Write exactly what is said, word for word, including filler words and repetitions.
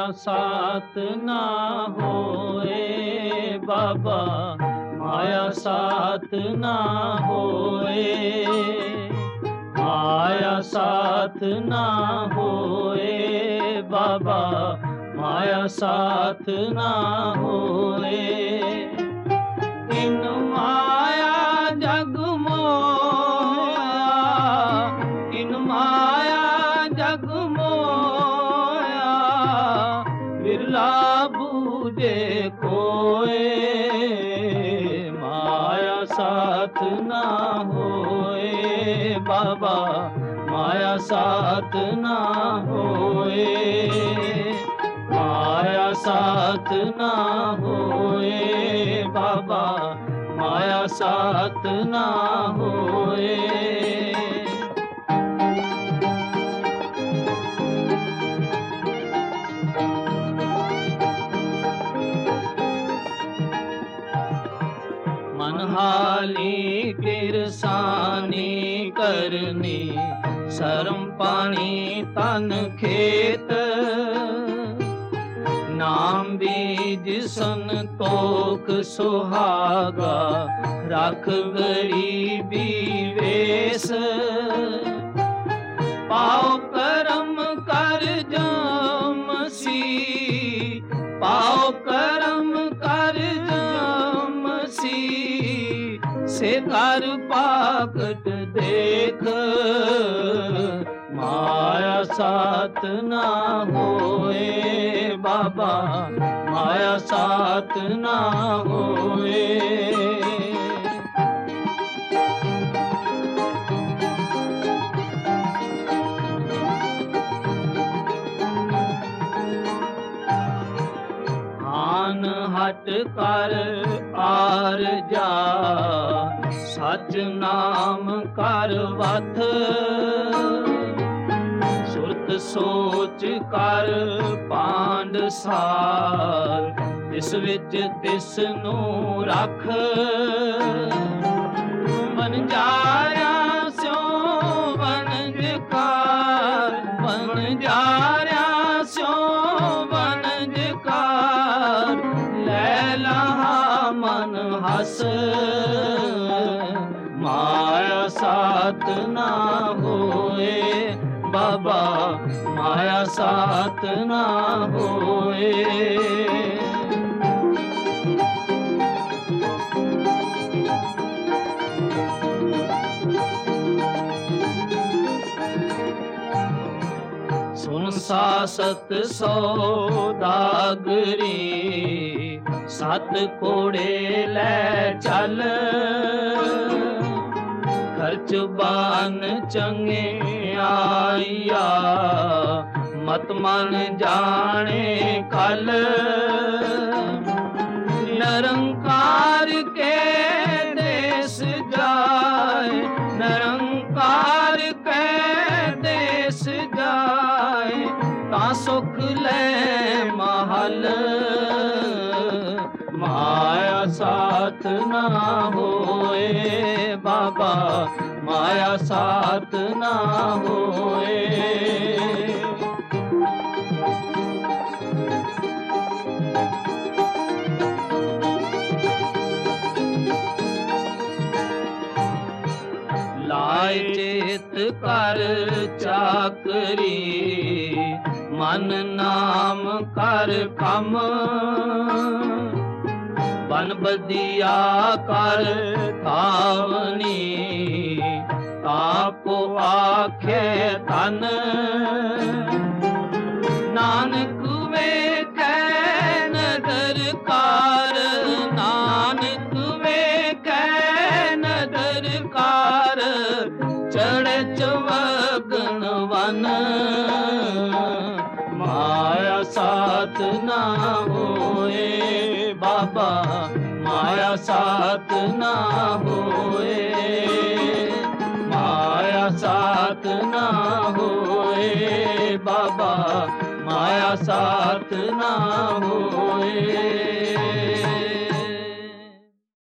साथ ना होए बाबा, माया साथ ना होए, माया साथ ना होए बाबा, माया साथ ना होए। इन माया जग मोया, इन माया जग मोया, बिरला बूझे कोए, माया साथ ना होए बाबा, माया साथ ना होए, माया साथ ना होए बाबा, माया साथ ना होए। मनहाली किरसानी करनी, शर्म पानी तन खेत, नाम बीज संतोख सुहागा, रख गरीबी वेश, पाओ करम कर जामसी, पाओ करम कर जामसी, से कर पाकट देख, माया साथ ना होए बाबा, माया साथ ना होए। आन हट कर आर जा, सच नाम कर वथ, सुरत सोच कर पांड सार, तिस विच तिस नू रख, बनजारा स्यों बनजकार, बनजारा स्यों बनजकार, लै लहा मन हस, माया साथ ना होए बाबा, माया साथ ना होए। सुन सासत सौदागरी, सत कोड़े लै चल, खर्च बान चंगे आइया, मत मन जाने कल, निरंकार के देश जाए, निरंकार के देश जाए, ता सुख ले महल, माया साथ ना होए बाबा, माया साथ ना होए। लाए चेत कर चाकरी, मन नाम कर कम, बन बदिया कर तावनी, ताको आखे तन, नानक वेखै नदर कार, नानक वेखै नदर कार, चढ़े चवगन वन, माया साथ ना होए बाबा, माया साथ ना होए, माया साथ ना होए बाबा, माया साथ ना होए।